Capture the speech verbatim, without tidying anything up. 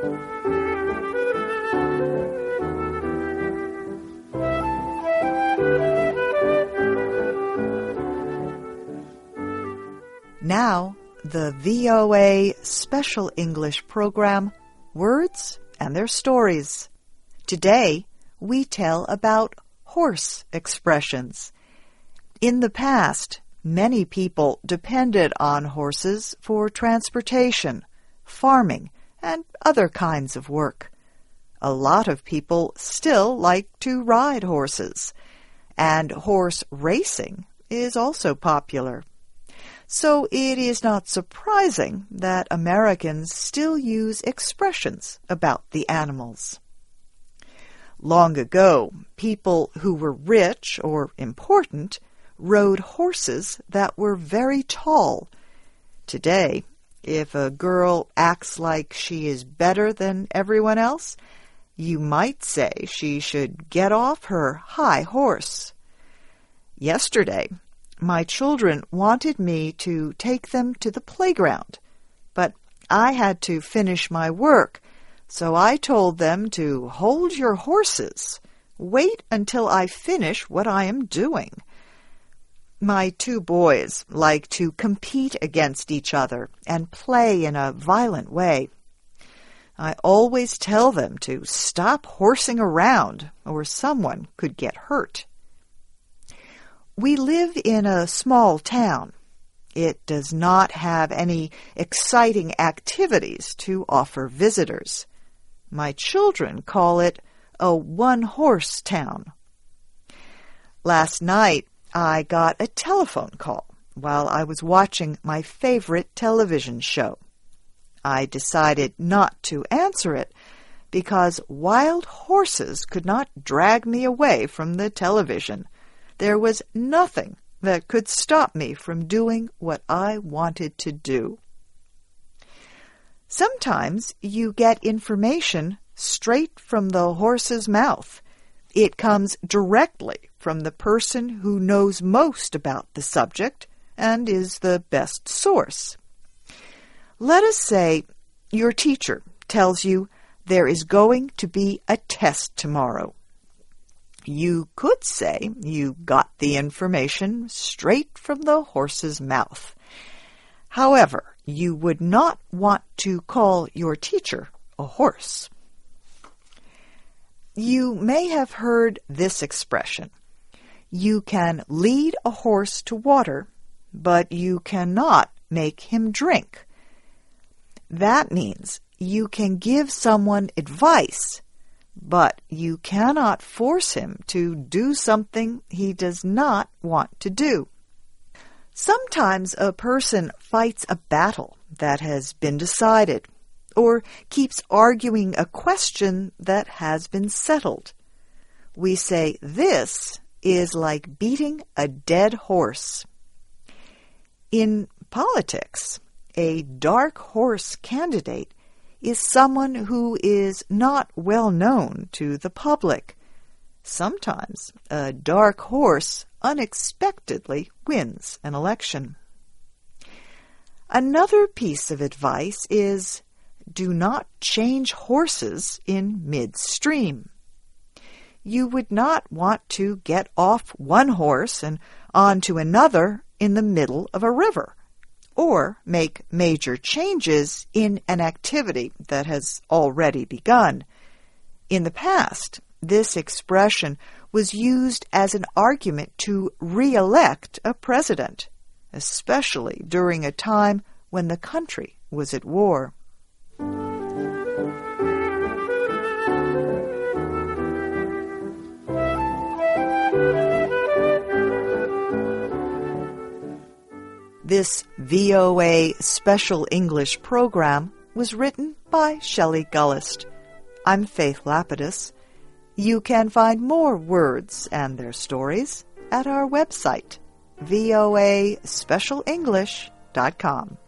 Now, the V O A Special English program, Words and Their Stories. Today, we tell about horse expressions. In the past, many people depended on horses for transportation, farming, and other kinds of work. A lot of people still like to ride horses, and horse racing is also popular. So it is not surprising that Americans still use expressions about the animals. Long ago, people who were rich or important rode horses that were very tall. Today, if a girl acts like she is better than everyone else, you might say she should get off her high horse. Yesterday, my children wanted me to take them to the playground, but I had to finish my work, so I told them to hold your horses. Wait until I finish what I am doing. My two boys like to compete against each other and play in a violent way. I always tell them to stop horsing around, or someone could get hurt. We live in a small town. It does not have any exciting activities to offer visitors. My children call it a one-horse town. Last night, I got a telephone call while I was watching my favorite television show. I decided not to answer it because wild horses could not drag me away from the television. There was nothing that could stop me from doing what I wanted to do. Sometimes you get information straight from the horse's mouth. It comes directly from the person who knows most about the subject and is the best source. Let us say your teacher tells you there is going to be a test tomorrow. You could say you got the information straight from the horse's mouth. However, you would not want to call your teacher a horse. You may have heard this expression. You can lead a horse to water, but you cannot make him drink. That means you can give someone advice, but you cannot force him to do something he does not want to do. Sometimes a person fights a battle that has been decided, or keeps arguing a question that has been settled. We say this is like beating a dead horse. In politics, a dark horse candidate is someone who is not well known to the public. Sometimes a dark horse unexpectedly wins an election. Another piece of advice is, do not change horses in midstream. You would not want to get off one horse and onto another in the middle of a river, or make major changes in an activity that has already begun. In the past, this expression was used as an argument to re-elect a president, especially during a time when the country was at war. This V O A Special English program was written by Shelley Gullist. I'm Faith Lapidus. You can find more words and their stories at our website, voa special english dot com.